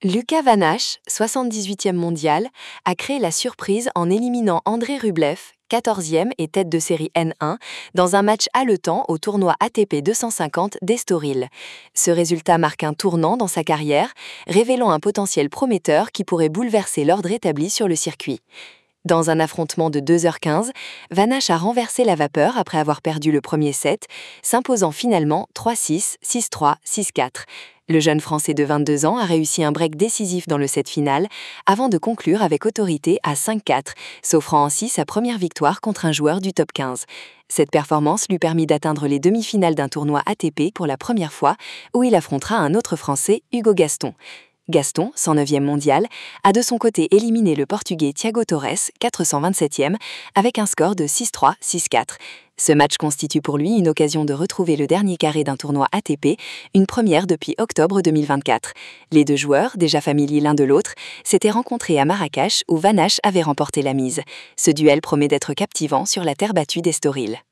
Lucas Van Hache, 78e mondial, a créé la surprise en éliminant André Rublev, 14e et tête de série N1, dans un match haletant au tournoi ATP 250 d'Estoril. Ce résultat marque un tournant dans sa carrière, révélant un potentiel prometteur qui pourrait bouleverser l'ordre établi sur le circuit. Dans un affrontement de 2h15, Van Hache a renversé la vapeur après avoir perdu le premier set, s'imposant finalement 3-6, 6-3, 6-4. Le jeune Français de 22 ans a réussi un break décisif dans le set final, avant de conclure avec autorité à 5-4, s'offrant ainsi sa première victoire contre un joueur du top 15. Cette performance lui permit d'atteindre les demi-finales d'un tournoi ATP pour la première fois, où il affrontera un autre Français, Hugo Gaston. Gaston, 109e mondial, a de son côté éliminé le Portugais Tiago Torres, 427e, avec un score de 6-3, 6-4. Ce match constitue pour lui une occasion de retrouver le dernier carré d'un tournoi ATP, une première depuis octobre 2024. Les deux joueurs, déjà familiers l'un de l'autre, s'étaient rencontrés à Marrakech où Van Hache avait remporté la mise. Ce duel promet d'être captivant sur la terre battue d'Estoril.